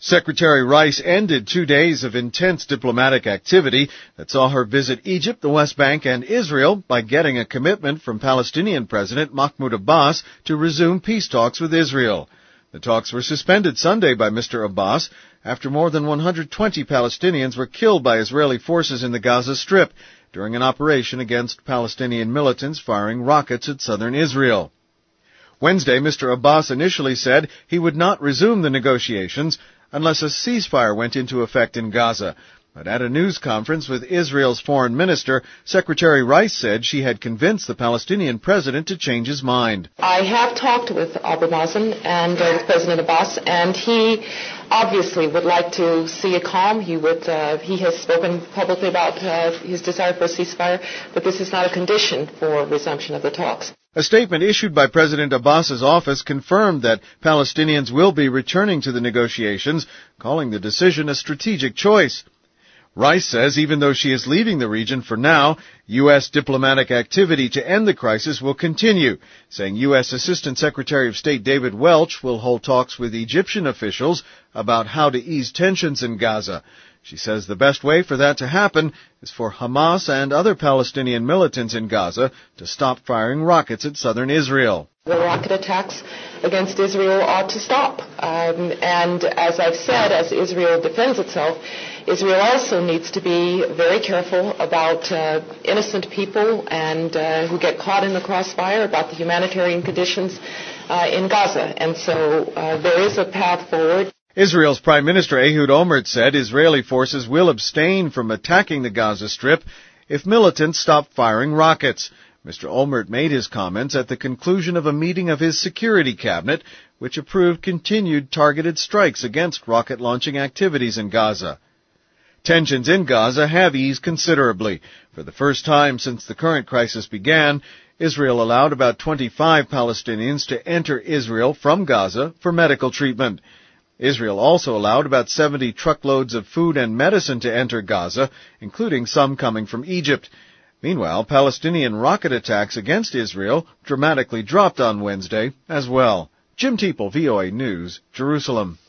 Secretary Rice ended 2 days of intense diplomatic activity that saw her visit Egypt, the West Bank, and Israel by getting a commitment from Palestinian President Mahmoud Abbas to resume peace talks with Israel. The talks were suspended Sunday by Mr. Abbas after more than 120 Palestinians were killed by Israeli forces in the Gaza Strip during an operation against Palestinian militants firing rockets at southern Israel. Wednesday, Mr. Abbas initially said he would not resume the negotiations unless a ceasefire went into effect in Gaza. But at a news conference with Israel's foreign minister, Secretary Rice said she had convinced the Palestinian president to change his mind. I have talked with Abu Mazen and with President Abbas, and he obviously would like to see a calm. He has spoken publicly about his desire for a ceasefire, but this is not a condition for resumption of the talks. A statement issued by President Abbas's office confirmed that Palestinians will be returning to the negotiations, calling the decision a strategic choice. Rice says even though she is leaving the region for now, U.S. diplomatic activity to end the crisis will continue, saying U.S. Assistant Secretary of State David Welch will hold talks with Egyptian officials about how to ease tensions in Gaza. She says the best way for that to happen is for Hamas and other Palestinian militants in Gaza to stop firing rockets at southern Israel. The rocket attacks against Israel ought to stop. And as I've said, as Israel defends itself, Israel also needs to be very careful about innocent people and who get caught in the crossfire, about the humanitarian conditions in Gaza. And so there is a path forward. Israel's Prime Minister Ehud Olmert said Israeli forces will abstain from attacking the Gaza Strip if militants stop firing rockets. Mr. Olmert made his comments at the conclusion of a meeting of his security cabinet, which approved continued targeted strikes against rocket launching activities in Gaza. Tensions in Gaza have eased considerably. For the first time since the current crisis began, Israel allowed about 25 Palestinians to enter Israel from Gaza for medical treatment. Israel also allowed about 70 truckloads of food and medicine to enter Gaza, including some coming from Egypt. Meanwhile, Palestinian rocket attacks against Israel dramatically dropped on Wednesday as well. Jim Teeple, VOA News, Jerusalem.